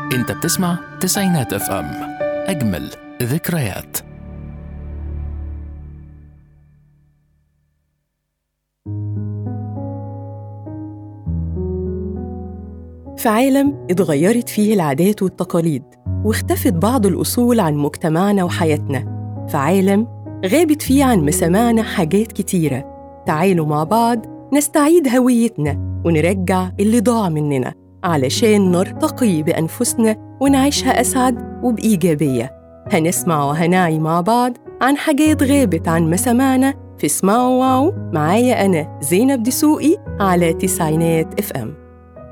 انت بتسمع تسعينات اف ام، اجمل ذكريات. في عالم اتغيرت فيه العادات والتقاليد واختفت بعض الأصول عن مجتمعنا وحياتنا، في عالم غابت فيه عن مسامعنا حاجات كتيرة. تعالوا مع بعض نستعيد هويتنا ونرجع اللي ضاع مننا علشان نرتقي بأنفسنا ونعيشها أسعد وبإيجابية. هنسمع وهنعي مع بعض عن حاجات غابت عن مسامعنا في اسمعوا واو معايا أنا زينب دسوقي على تسعينات اف ام.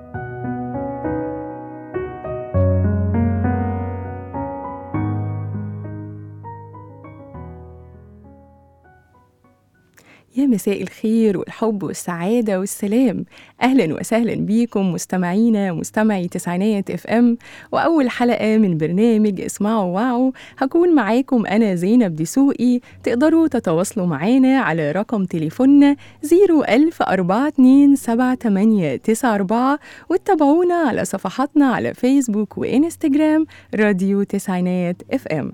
يا مساء الخير والحب والسعادة والسلام، أهلاً وسهلاً بيكم مستمعينا مستمعي تسعينات اف ام، وأول حلقة من برنامج اسمعوا واو. هكون معاكم أنا زينب دسوقي. تقدروا تتواصلوا معانا على رقم تليفوننا 010427894 واتبعونا على صفحاتنا على فيسبوك وإنستجرام راديو تسعينات اف ام.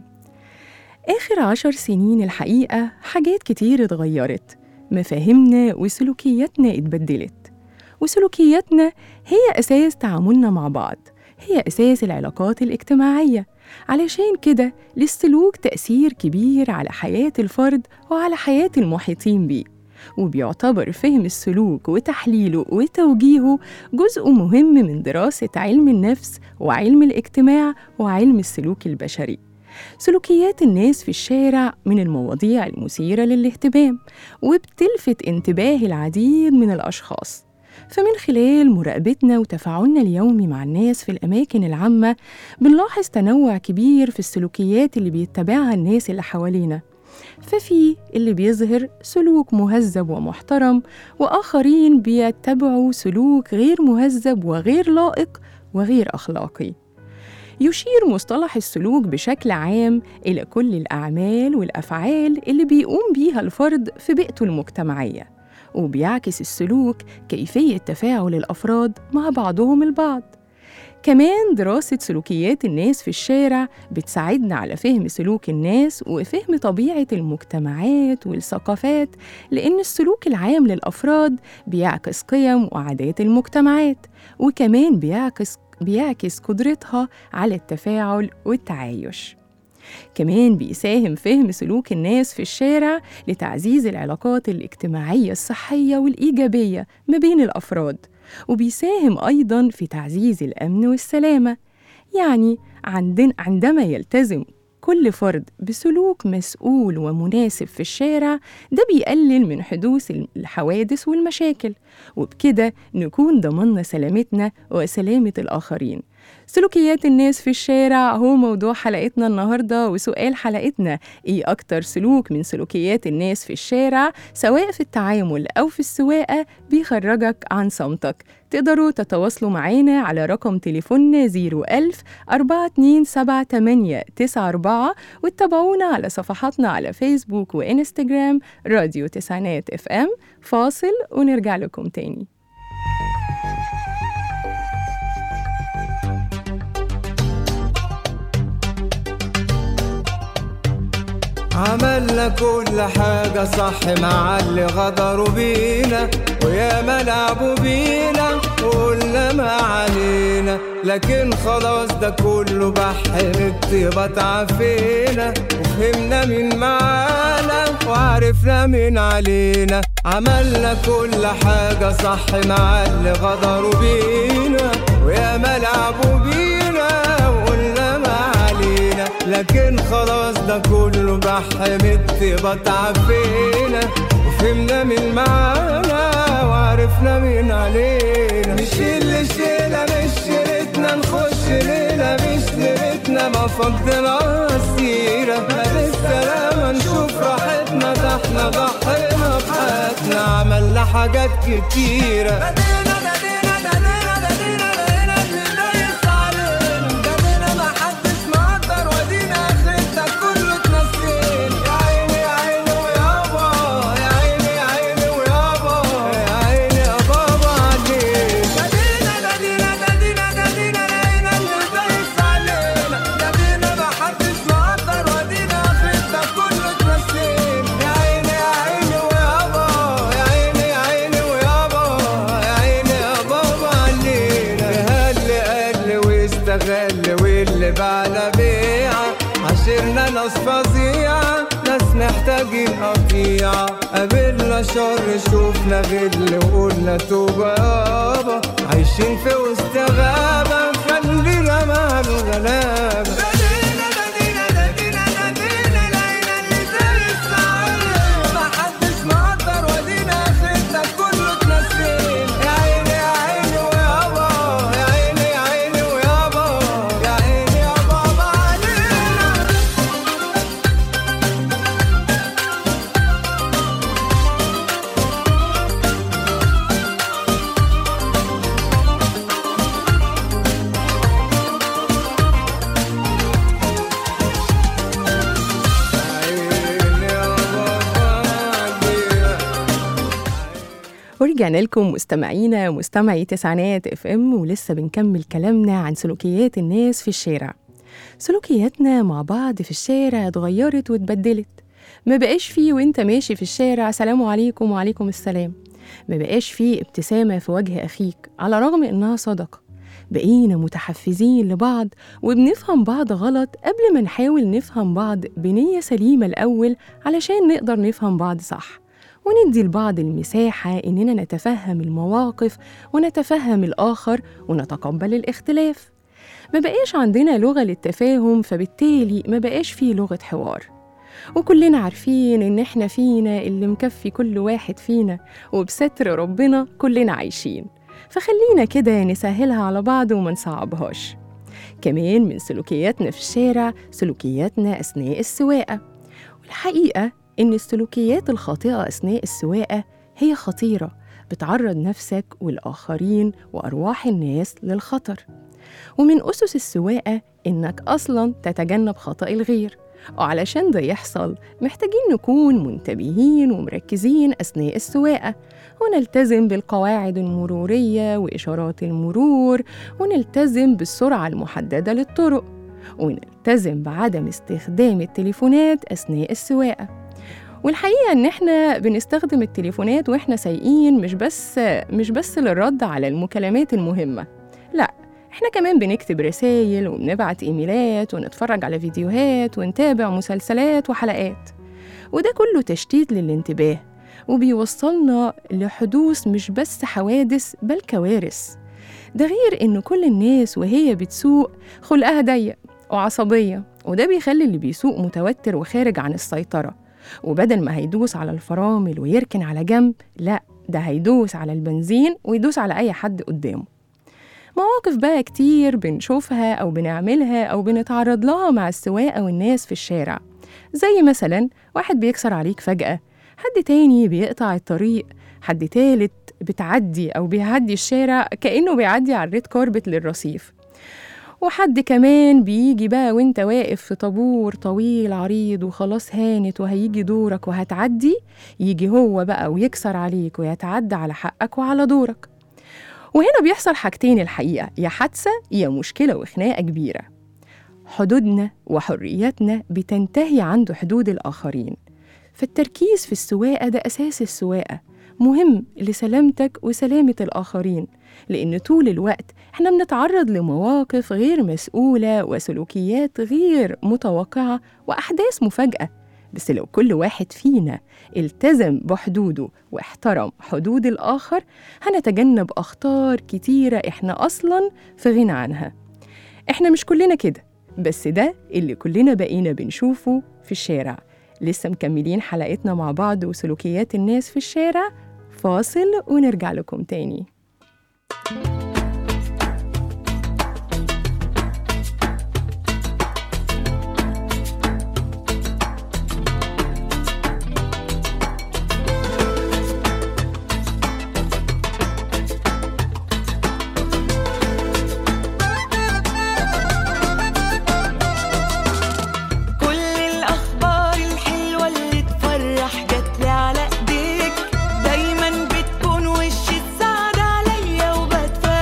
آخر 10 سنين الحقيقة حاجات كتير اتغيرت، مفاهيمنا وسلوكياتنا اتبدلت، وسلوكياتنا هي أساس تعاملنا مع بعض، هي أساس العلاقات الاجتماعية. علشان كده للسلوك تأثير كبير على حياة الفرد وعلى حياة المحيطين بيه، وبيعتبر فهم السلوك وتحليله وتوجيهه جزء مهم من دراسة علم النفس وعلم الاجتماع وعلم السلوك البشري. سلوكيات الناس في الشارع من المواضيع المثيرة للاهتمام، وبتلفت انتباه العديد من الأشخاص. فمن خلال مراقبتنا وتفاعلنا اليومي مع الناس في الأماكن العامة بنلاحظ تنوع كبير في السلوكيات اللي بيتبعها الناس اللي حوالينا. ففي اللي بيظهر سلوك مهذب ومحترم، وآخرين بيتبعوا سلوك غير مهذب وغير لائق وغير أخلاقي. يشير مصطلح السلوك بشكل عام إلى كل الأعمال والأفعال اللي بيقوم بيها الفرد في بيئته المجتمعية، وبيعكس السلوك كيفية تفاعل الأفراد مع بعضهم البعض. كمان دراسة سلوكيات الناس في الشارع بتساعدنا على فهم سلوك الناس وفهم طبيعة المجتمعات والثقافات، لأن السلوك العام للأفراد بيعكس قيم وعادات المجتمعات، وكمان بيعكس قدرتها على التفاعل والتعايش. كمان بيساهم فهم سلوك الناس في الشارع لتعزيز العلاقات الاجتماعية الصحية والإيجابية ما بين الأفراد، وبيساهم أيضاً في تعزيز الأمن والسلامة. يعني عندما يلتزم كل فرد بسلوك مسؤول ومناسب في الشارع، ده بيقلل من حدوث الحوادث والمشاكل، وبكده نكون ضمننا سلامتنا وسلامة الآخرين. سلوكيات الناس في الشارع هو موضوع حلقتنا النهاردة، وسؤال حلقتنا: إيه أكتر سلوك من سلوكيات الناس في الشارع سواء في التعامل أو في السواقة بيخرجك عن صمتك؟ تقدروا تتواصلوا معانا على رقم تليفوننا 010427894 واتبعونا على صفحاتنا على فيسبوك وإنستجرام راديو تسعينات اف ام. فاصل ونرجع لكم تاني. عملنا كل حاجة صح مع اللي غدروا بينا، ويا ما لعبوا بينا وقلنا ما علينا، لكن خلاص ده كله بحر الطيبة تعافينا، وفهمنا مين معانا وعرفنا مين علينا. عملنا كل حاجة صح مع اللي غدروا بينا، ويا ما لعبوا بينا وقلنا ما علينا، لكن خلاص ده كله بحر الطيبة تعافينا، وفهمنا مين معانا وعرفنا مين علينا. نشيل شيلة مش شيلتنا، نخش ليلة مش ليلتنا، ما فضنا السيرة بالسلامة نشوف راحتنا، ده احنا ضحينا بحياتنا، عملنا حاجات كتيرة. ناس فظيعة، ناس محتاجين قطيعة. قابلنا شر شوفنا غل وقلنا توبة يابا، عايشين في وسط غابة خلينا ماله غلابة. ورجعنا لكم مستمعينا مستمعي تسعينات اف ام، ولسه بنكمل كلامنا عن سلوكيات الناس في الشارع. سلوكياتنا مع بعض في الشارع اتغيرت واتبدلت. ما بقاش فيه وانت ماشي في الشارع سلام عليكم وعليكم السلام، ما بقاش فيه ابتسامة في وجه أخيك على رغم إنها صدقة. بقينا متحفزين لبعض وبنفهم بعض غلط قبل ما نحاول نفهم بعض بنية سليمة الأول علشان نقدر نفهم بعض صح، وندي لبعض المساحة إننا نتفهم المواقف ونتفهم الآخر ونتقبل الاختلاف. ما بقاش عندنا لغة للتفاهم، فبالتالي ما بقاش فيه لغة حوار. وكلنا عارفين إن إحنا فينا اللي مكفي كل واحد فينا، وبستر ربنا كلنا عايشين، فخلينا كده نسهلها على بعض وما نصعبهاش. كمان من سلوكياتنا في الشارع سلوكياتنا أثناء السواقة. والحقيقة إن السلوكيات الخاطئة أثناء السواقة هي خطيرة، بتعرض نفسك والآخرين وأرواح الناس للخطر. ومن أسس السواقة إنك أصلاً تتجنب خطأ الغير، وعلشان ده يحصل محتاجين نكون منتبهين ومركزين أثناء السواقة، ونلتزم بالقواعد المرورية وإشارات المرور، ونلتزم بالسرعة المحددة للطرق، ونلتزم بعدم استخدام التليفونات أثناء السواقة. والحقيقة إن إحنا بنستخدم التليفونات وإحنا سايقين مش بس للرد على المكالمات المهمة، لأ، إحنا كمان بنكتب رسائل وبنبعت إيميلات ونتفرج على فيديوهات ونتابع مسلسلات وحلقات، وده كله تشتيت للانتباه وبيوصلنا لحدوث مش بس حوادث بل كوارث. ده غير إن كل الناس وهي بتسوق خلقها ضيق وعصبية، وده بيخلي اللي بيسوق متوتر وخارج عن السيطرة، وبدل ما هيدوس على الفرامل ويركن على جنب، لأ، ده هيدوس على البنزين ويدوس على أي حد قدامه. مواقف بقى كتير بنشوفها أو بنعملها أو بنتعرض لها مع السواقة والناس في الشارع، زي مثلا واحد بيكسر عليك فجأة، حد تاني بيقطع الطريق، حد تالت بتعدي أو بيعدي الشارع كأنه بيعدي على الريد كاربت للرصيف، وحد كمان بيجي بقى وانت واقف في طابور طويل عريض وخلاص هانت وهيجي دورك وهتعدي، يجي هو بقى ويكسر عليك ويتعدى على حقك وعلى دورك. وهنا بيحصل حاجتين الحقيقة، يا حادثة يا مشكلة وخناقة كبيرة. حدودنا وحرياتنا بتنتهي عند حدود الآخرين، فالتركيز في السواقة ده أساس السواقة، مهم لسلامتك وسلامة الآخرين، لأن طول الوقت احنا بنتعرض لمواقف غير مسؤولة وسلوكيات غير متوقعة وأحداث مفاجئة. بس لو كل واحد فينا التزم بحدوده واحترم حدود الآخر، هنتجنب أخطار كتيرة احنا أصلاً في غنى عنها. احنا مش كلنا كده، بس ده اللي كلنا بقينا بنشوفه في الشارع. لسه مكملين حلقتنا مع بعض وسلوكيات الناس في الشارع. فاصل ونرجع لكم تاني. دايما بتكون وش السعادة عليا وبتفرح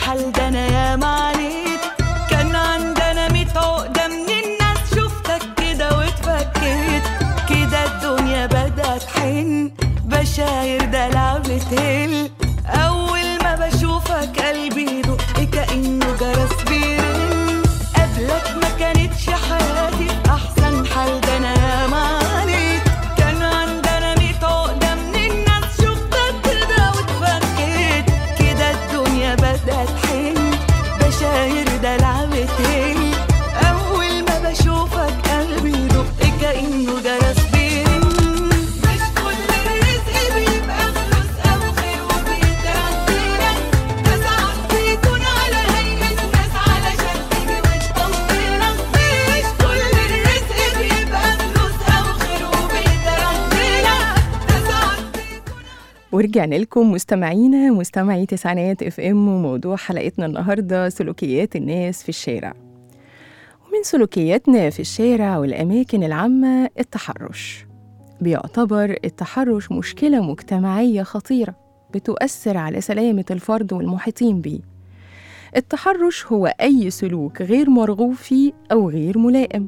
الحال ده أنا يا معانيت. كان عندنا 100 عقدة من الناس، شفتك كده واتفكيت. كده الدنيا بدأت حن، بشاير دلع بتهل. أول ما بشوفك قلبي يدق كأنه جرس بيرن. قبلك ما كانتش حياتي في أحسن حال ده أنا يا معانيت. كان عندنا 100 عقدة من الناس، شفتك كده واتفكيت. كده الدنيا بدأت حن، بشاير دلع بتهل. أول ما بشوفك قلبي يدق كأنه جرس بيرن. مش كل الرزق بيبقى فلوس أو خير وبيترسينا، ده ساعات بيكون على هيئة ناس علشان تيجي وتطمنا. مش كل الرزق بيبقى فلوس أو خير وبيترسينا، ده ساعات بيكون. ورجعنا لكم مستمعينا مستمعي تسعينات اف ام، وموضوع حلقتنا النهارده سلوكيات الناس في الشارع. ومن سلوكياتنا في الشارع والأماكن العامة التحرش. بيعتبر التحرش مشكلة مجتمعية خطيرة بتؤثر على سلامة الفرد والمحيطين بيه. التحرش هو أي سلوك غير مرغوب فيه أو غير ملائم.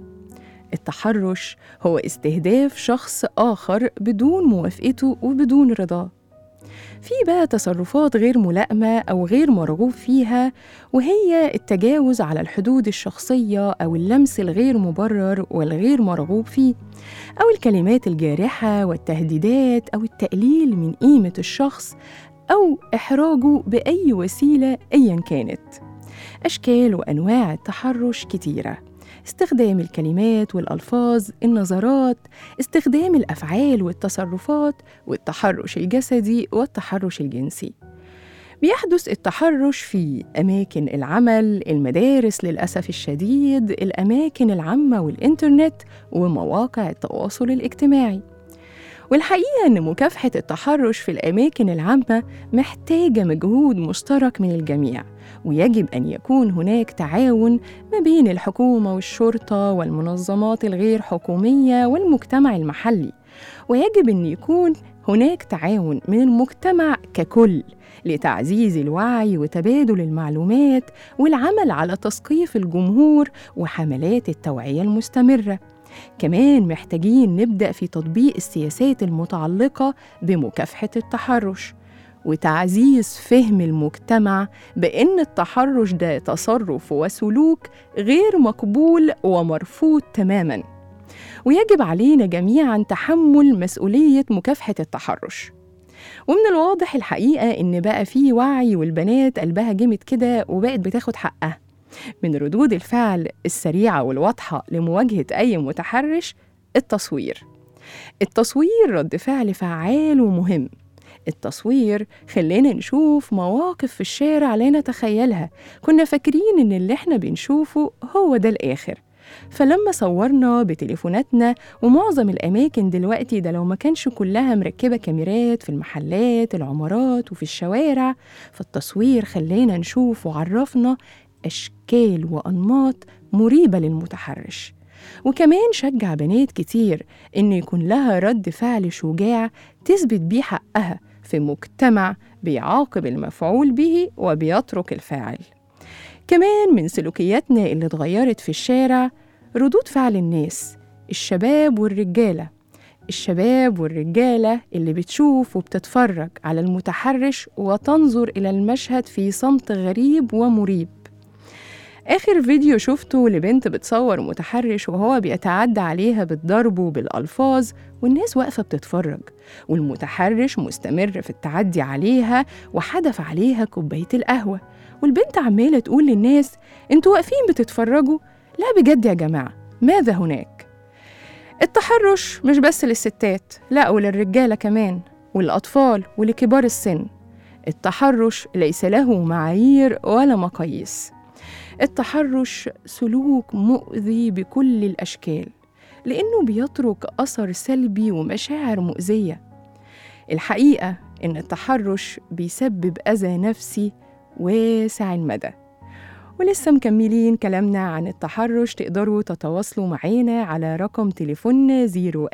التحرش هو استهداف شخص آخر بدون موافقته وبدون رضاه. في بقى تصرفات غير ملائمة أو غير مرغوب فيها، وهي التجاوز على الحدود الشخصية أو اللمس الغير مبرر والغير مرغوب فيه، أو الكلمات الجارحة والتهديدات، أو التقليل من قيمة الشخص، أو إحراجه بأي وسيلة أياً كانت. أشكال وأنواع التحرش كتيرة: استخدام الكلمات والألفاظ، النظرات، استخدام الأفعال والتصرفات، والتحرش الجسدي والتحرش الجنسي. بيحدث التحرش في أماكن العمل، المدارس للأسف الشديد، الأماكن العامة والإنترنت ومواقع التواصل الاجتماعي. والحقيقة أن مكافحة التحرش في الأماكن العامة محتاجة مجهود مشترك من الجميع، ويجب أن يكون هناك تعاون ما بين الحكومة والشرطة والمنظمات الغير حكومية والمجتمع المحلي، ويجب أن يكون هناك تعاون من المجتمع ككل لتعزيز الوعي وتبادل المعلومات والعمل على تثقيف الجمهور وحملات التوعية المستمرة. كمان محتاجين نبدأ في تطبيق السياسات المتعلقة بمكافحة التحرش، وتعزيز فهم المجتمع بأن التحرش ده تصرف وسلوك غير مقبول ومرفوض تماماً، ويجب علينا جميعاً تحمل مسؤولية مكافحة التحرش. ومن الواضح الحقيقة إن بقى فيه وعي، والبنات قلبها جمد كده وبقت بتاخد حقها. من ردود الفعل السريعة والواضحة لمواجهة أي متحرش التصوير رد فعل فعال ومهم. التصوير خلينا نشوف مواقف في الشارع لا نتخيلها، كنا فاكرين إن اللي احنا بنشوفه هو ده الآخر. فلما صورنا بتليفوناتنا، ومعظم الأماكن دلوقتي ده لو ما كانش كلها مركبة كاميرات في المحلات، العمارات وفي الشوارع، فالتصوير خلينا نشوف وعرفنا أشكال وأنماط مريبة للمتحرش. وكمان شجع بنات كتير إن يكون لها رد فعل شجاع تثبت بيه حقها في مجتمع بيعاقب المفعول به وبيترك الفاعل. كمان من سلوكياتنا اللي اتغيرت في الشارع ردود فعل الناس، الشباب والرجالة اللي بتشوف وبتتفرج على المتحرش وتنظر إلى المشهد في صمت غريب ومريب. آخر فيديو شفته لبنت بتصور متحرش وهو بيتعدى عليها بالضرب وبالألفاظ، والناس واقفة بتتفرج، والمتحرش مستمر في التعدي عليها وحدف عليها كوباية القهوة، والبنت عمالة تقول للناس: انتوا واقفين بتتفرجوا؟ لا بجد يا جماعة، ماذا هناك؟ التحرش مش بس للستات، لا وللرجالة كمان، والأطفال ولكبار السن. التحرش ليس له معايير ولا مقاييس. التحرش سلوك مؤذي بكل الأشكال، لأنه بيترك أثر سلبي ومشاعر مؤذية. الحقيقة إن التحرش بيسبب أذى نفسي واسع المدى، ولسه مكملين كلامنا عن التحرش. تقدروا تتواصلوا معانا على رقم تليفوننا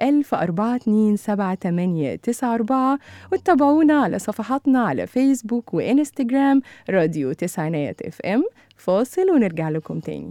010427894 وتتابعونا على صفحاتنا على فيسبوك وإنستجرام راديو تسعينات FM. فاصل ونرجع لكم تاني.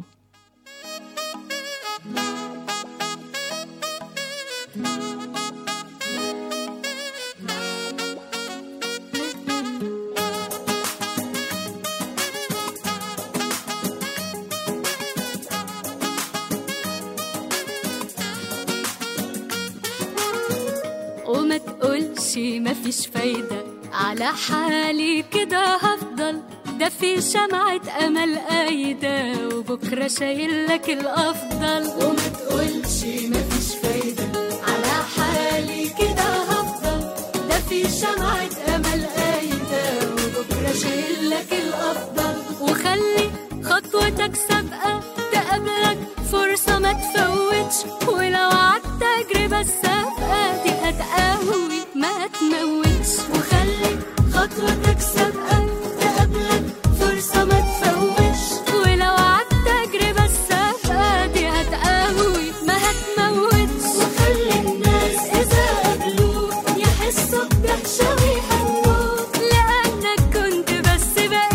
وما تقولش مفيش فايدة، على حالي كده هفضل، ده في شمعة أمل قايدة وبكرة شايلك الأفضل. وما تقولش مفيش فايدة، على حالي كده هفضل، ده في شمعة أمل قايدة وبكرة شايلك الأفضل. وخلي خطوتك سابقة تقابلك فرصة ما تفوتش، ولو عدت تجربة السابقة دي هتقوي ما تموتش. وخلي خطوتك سابقة تقابلك فرصة ما تفوتش، ولو عدت تجربة السابقة دي هتقوي ما هتموتش. وخلي الناس إذا قابلوك يحسوا بدهشة ويهنوك، لأنك كنت بس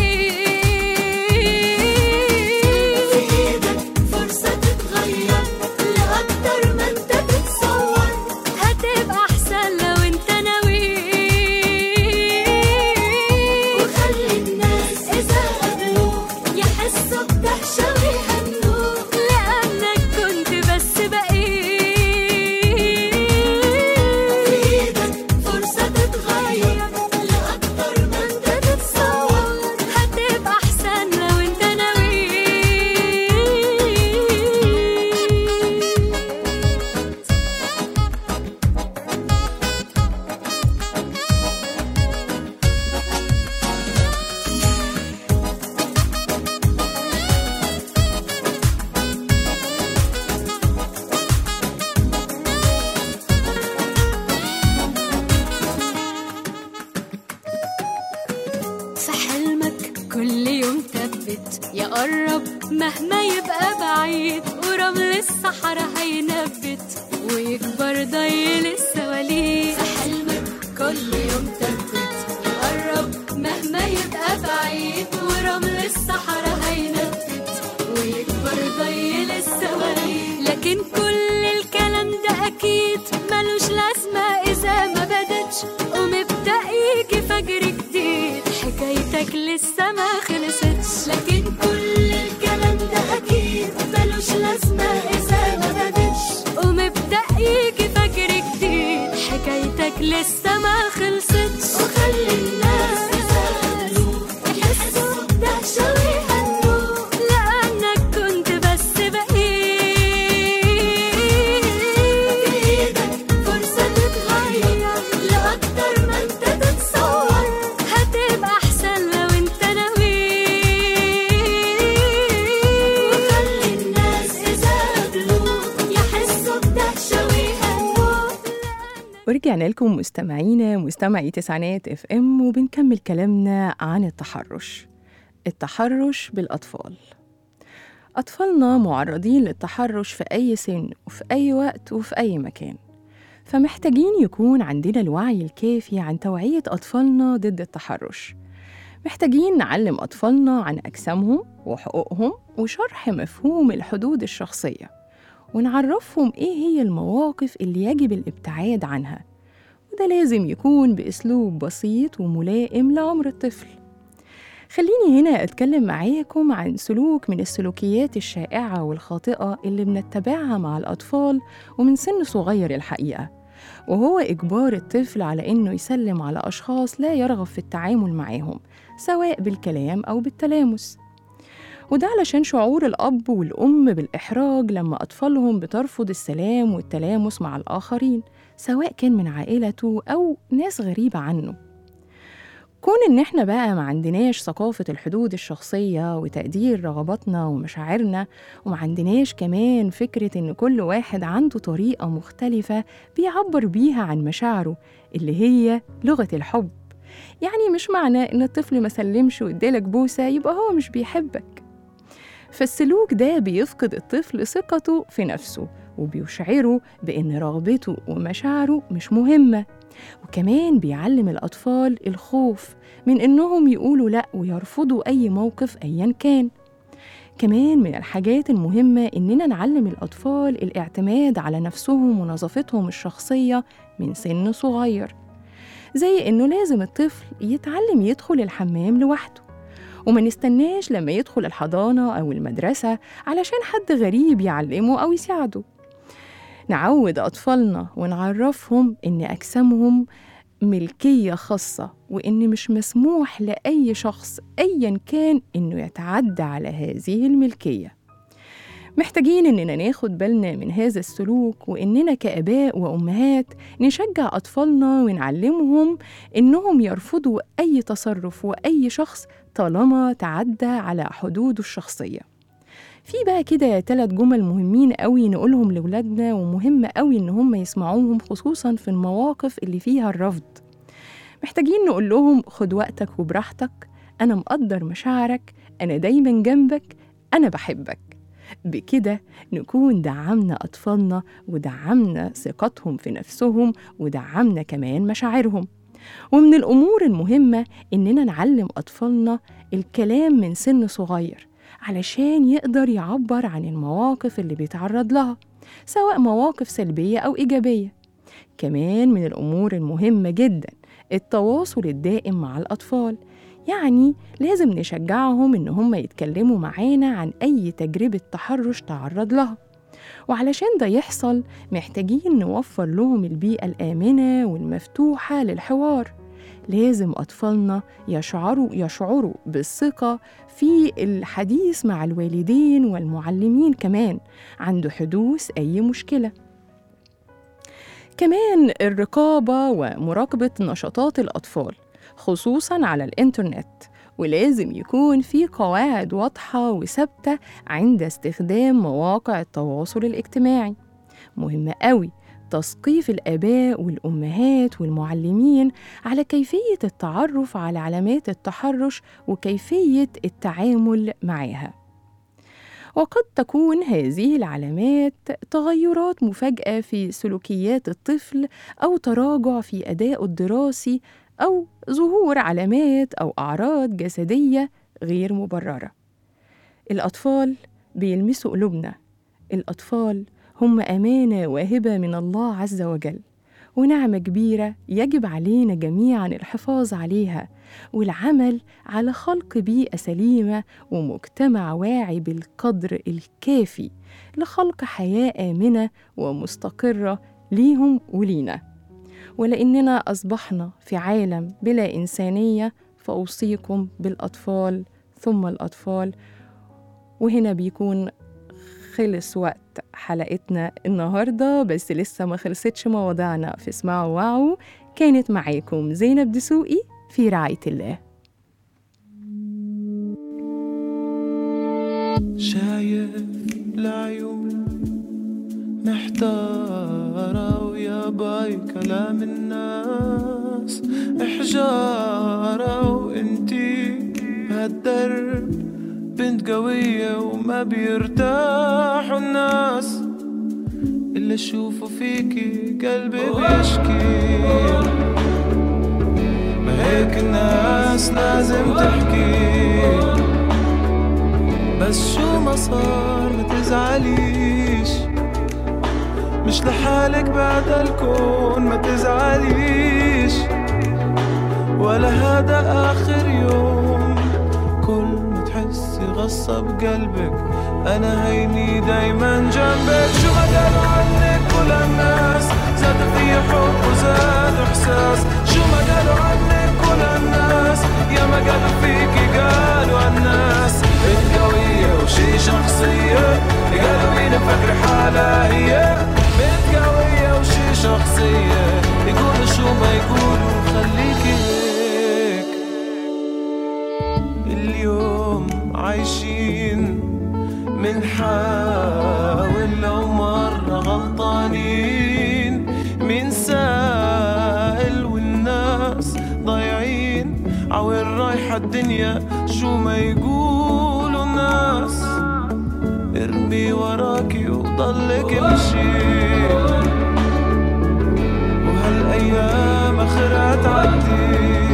بقيت في إيدك فرصة تتغير لأكتر ما أنت تتصور، هتبقى أحسن لو أنت ناوي. وخلي الناس إذا قابلوك يحسوا بدهشة ويهنوك، لأنك كنت بس بقيت في إيدك فرصة تتغير لأكتر ما أنت تتصور، هتبقى أحسن لو أنت ناوي. في حلمك كل يوم ثبت، يقرب مهما يبقى بعيد، ورمل الصحراء هينبت ويكبر ضيل السواليف. في حلمك كل يوم ثبت، يقرب مهما يبقى بعيد، ورمل الصحراء هينبت ويكبر ضيل السواليف. لكن كل الكلام ده أكيد ملوش لازمة إذا ما بدتش ومبدأ يجي فجر جديد، حكايتك لسه ما خلصتش. لكن كل الكلام ده أكيد ملوش لازمة إذا ما بدتش ومبدأ يجي فجر جديد، حكايتك لسه ما خلصتش. وخلي الناس إذا قابلوك يحسوا بدهشة ويهنوك، لأنك كنت بس بقيت في إيدك فرصة تتغير لأكتر ما أنت تتصور، هتبقى أحسن لو أنت ناوي. وخلي الناس إذا قابلوك يحسوا بدهشة ويهنوك. ورجعنا لكم مستمعي تسعينات FM وبنكمل كلامنا عن التحرش بالأطفال. أطفالنا معرضين للتحرش في أي سن وفي أي وقت وفي أي مكان، فمحتاجين يكون عندنا الوعي الكافي عن توعية أطفالنا ضد التحرش. محتاجين نعلم أطفالنا عن أجسامهم وحقوقهم وشرح مفهوم الحدود الشخصية، ونعرفهم إيه هي المواقف اللي يجب الابتعاد عنها، وده لازم يكون بأسلوب بسيط وملائم لعمر الطفل. خليني هنا أتكلم معاكم عن سلوك من السلوكيات الشائعة والخاطئة اللي بنتبعها مع الأطفال ومن سن صغير الحقيقة، وهو إجبار الطفل على إنه يسلم على أشخاص لا يرغب في التعامل معاهم سواء بالكلام أو بالتلامس. وده علشان شعور الأب والأم بالإحراج لما أطفالهم بترفض السلام والتلامس مع الآخرين سواء كان من عائلته أو ناس غريبة عنه. كون إن إحنا بقى ما عندناش ثقافة الحدود الشخصية وتقدير رغباتنا ومشاعرنا، وما عندناش كمان فكرة إن كل واحد عنده طريقة مختلفة بيعبر بيها عن مشاعره اللي هي لغة الحب. يعني مش معنى إن الطفل ما سلمش وإدالك بوسة يبقى هو مش بيحبك. فالسلوك ده بيفقد الطفل ثقته في نفسه وبيشعره بأن رغبته ومشاعره مش مهمة. وكمان بيعلم الأطفال الخوف من إنهم يقولوا لأ ويرفضوا أي موقف أياً كان. كمان من الحاجات المهمة إننا نعلم الأطفال الاعتماد على نفسهم ونظافتهم الشخصية من سن صغير، زي إنه لازم الطفل يتعلم يدخل الحمام لوحده، وما نستناش لما يدخل الحضانة أو المدرسة علشان حد غريب يعلمه أو يساعده. نعود أطفالنا ونعرفهم إن أجسامهم ملكية خاصة، وإن مش مسموح لأي شخص أياً كان إنه يتعدى على هذه الملكية. محتاجين إننا ناخد بالنا من هذا السلوك، وإننا كآباء وأمهات نشجع أطفالنا ونعلمهم إنهم يرفضوا أي تصرف وأي شخص طالما تعدى على حدوده الشخصية. في بقى كده 3 جمل مهمين قوي نقولهم لولادنا، ومهم قوي إن هم يسمعوهم خصوصاً في المواقف اللي فيها الرفض. محتاجين نقول لهم خد وقتك وبراحتك، أنا مقدر مشاعرك، أنا دايماً جنبك، أنا بحبك. بكده نكون دعمنا أطفالنا ودعمنا ثقتهم في نفسهم ودعمنا كمان مشاعرهم. ومن الأمور المهمة إننا نعلم أطفالنا الكلام من سن صغير علشان يقدر يعبر عن المواقف اللي بيتعرض لها، سواء مواقف سلبية أو إيجابية. كمان من الأمور المهمة جداً التواصل الدائم مع الأطفال، يعني لازم نشجعهم إن هم يتكلموا معانا عن أي تجربة تحرش تعرض لها. وعلشان ده يحصل محتاجين نوفر لهم البيئة الآمنة والمفتوحة للحوار. لازم أطفالنا يشعروا بالثقة في الحديث مع الوالدين والمعلمين كمان عند حدوث أي مشكلة. كمان الرقابة ومراقبة نشاطات الأطفال خصوصاً على الإنترنت، ولازم يكون في قواعد واضحة وثابتة عند استخدام مواقع التواصل الاجتماعي. مهم قوي تثقيف الآباء والأمهات والمعلمين على كيفية التعرف على علامات التحرش وكيفية التعامل معها. وقد تكون هذه العلامات تغيرات مفاجئة في سلوكيات الطفل أو تراجع في أدائه الدراسي أو ظهور علامات أو أعراض جسدية غير مبررة. الأطفال بيلمسوا قلوبنا، الأطفال هم أمانة واهبة من الله عز وجل، ونعمة كبيرة يجب علينا جميعاً الحفاظ عليها والعمل على خلق بيئة سليمة ومجتمع واعي بالقدر الكافي لخلق حياة آمنة ومستقرة ليهم ولينا. ولأننا أصبحنا في عالم بلا إنسانية فأوصيكم بالأطفال ثم الأطفال. وهنا بيكون خلص وقت حلقتنا النهاردة، بس لسه ما خلصتش مواضيعنا في اسمعوا واعوا. كانت معاكم زينب دسوقي في رعاية الله. شايف العيون محتارة ويا باي كلام الناس إحجارة، وإنتي بهالدرب بنت قوية وما بيرتاحوا الناس إلا شوفوا فيكي قلبي بيشكي. ما هيك الناس لازم تحكي، بس شو ما صار ما تزعليش، مش لحالك بعد الكون ما تزعليش، ولا هذا آخر يوم. كل ما تحسي غصة بقلبك أنا هيني دايما جنبك. شو ما قالوا عنك كل الناس زاد في حب وزاد إحساس، شو ما قالوا عنك كل الناس يا ما قالوا فيكي قالوا الناس بنت قوية وشي شخصية، قالوا مين مفكر حالها هي بنت قوية وشي شخصية، يقولوا شو ما يقولوا خليكي هيك. اليوم عايشين منحاول لو مرة غلطانين، مين سائل والناس ضايعين عوين رايحة الدنيا شو ما يقولوا الناس. وضلك امشي، وهالأيام آخرها تعدي،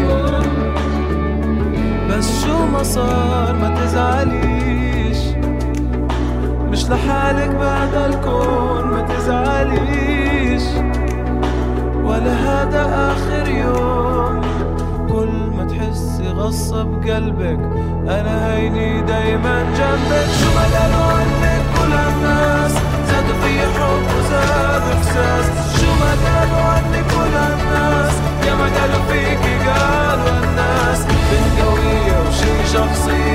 بس شو ما صار ما تزعليش، مش لحالك بعد الكون ما تزعليش، ولا هذا آخر يوم. كل ما تحسي غصة بقلبك أنا هيني دايما جنبك. شو ما قالوا عنك كل الناس زادوا في حب وزاد إحساس، شو ما قالوا عنك كل الناس يا ما قالوا فيكي قالوا الناس بنت قوية وشي شخصية